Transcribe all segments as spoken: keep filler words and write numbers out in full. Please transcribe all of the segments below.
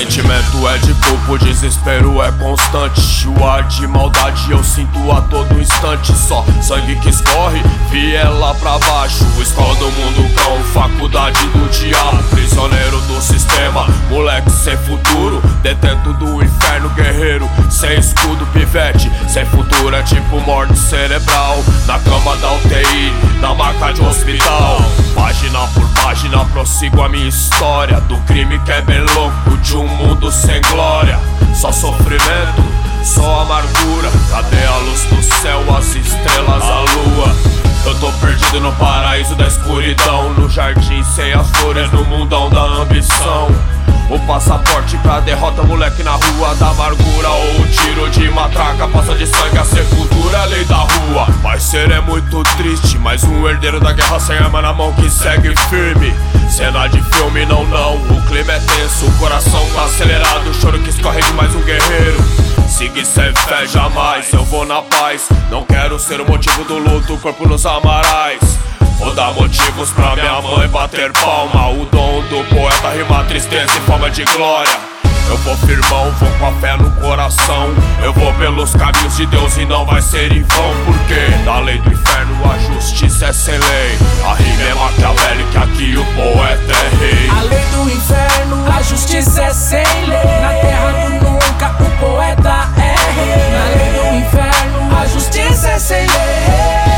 sentimento é de culpa, o desespero é constante. O ar de maldade eu sinto a todo instante. Só sangue que escorre, viela pra baixo. Escola do mundo, cão, faculdade do diabo. Prisioneiro do sistema, moleque sem futuro. Detento do inferno, guerreiro sem escudo, pivete sem futuro. É tipo morte cerebral, na cama da U T I, na maca de um hospital. Página por página prossigo a minha história do crime que é bem louco, de um mundo sem glória. Só sofrimento, só amargura. Cadê a luz do céu, as estrelas, a lua? Eu tô perdido no paraíso da escuridão, no jardim sem as flores, no mundão da ambição. O passaporte pra derrota, moleque na rua da amargura. Ou o tiro de matraca, passa de sangue, a sepultura é a lei da rua. Mas ser é muito triste, mais um herdeiro da guerra sem arma na mão que segue firme. Cena de filme, não, não, o clima é tenso, o coração tá acelerado, o choro que escorre de mais um guerreiro. Sigue sem fé jamais, eu vou na paz. Não quero ser o motivo do luto, o corpo nos amarais. Vou dar motivos pra minha mãe bater palma. O dom do poeta rima tristeza em forma de glória. Eu vou firmão, vou com a fé no coração. Eu vou pelos caminhos de Deus e não vai ser em vão. Porque na lei do inferno a justiça é sem lei. A rima é maquiavélica, aqui o poeta é rei. A lei do inferno, a justiça é sem lei. Na terra do nunca, o poeta é rei. Na lei do inferno, a justiça é sem lei.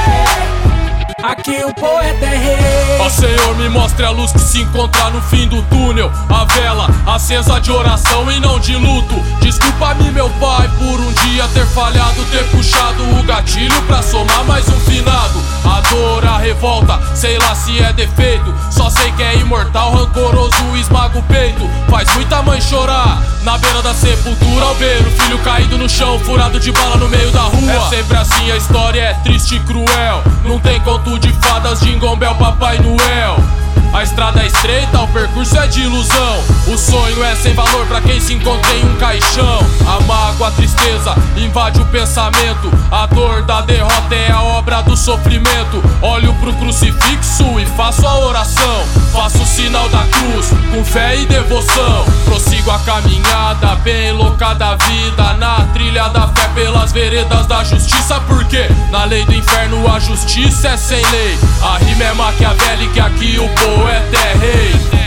Aqui o poeta é rei. Ó Senhor, me mostre a luz que se encontra no fim do túnel. A vela acesa de oração e não de luto. Desculpa-me, meu pai, por um dia ter falhado, ter puxado o gatilho pra somar mais um finado. A dor, a revolta, sei lá se é defeito. Só sei que é imortal, rancoroso, esmaga o peito. Faz muita mãe chorar na beira da sepultura ao ver o filho caído no chão, furado de bala no meio da rua. É sempre assim, a história é triste e cruel. Não tem conto de fadas, Jingle Bell, Papai Noel. A estrada é estreita, o percurso é de ilusão. O sonho é sem valor pra quem se encontra em um caixão. A mágoa, a tristeza invade o pensamento. A dor da derrota é a obra do sofrimento. Olho pro crucifixo e faço a oração. Faço o sinal da cruz com fé e devoção. Prossigo a caminhada bem louca da vida, na trilha da fé pelas veredas da justiça. Porque na lei do inferno a justiça é sem lei. A rima é maquiavélica, aqui o poeta é rei.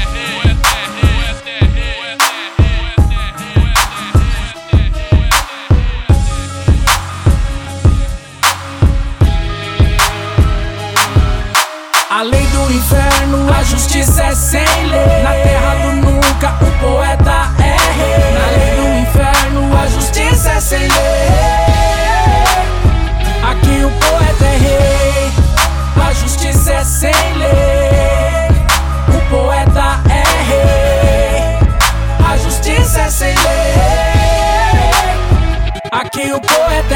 A lei do inferno, a justiça é sem lei. Na terra do nunca, o poeta é rei. Na lei do inferno, a justiça é sem lei. Aqui o poeta é rei. A justiça é sem lei. O poeta é rei. A justiça é sem lei. Aqui o poeta é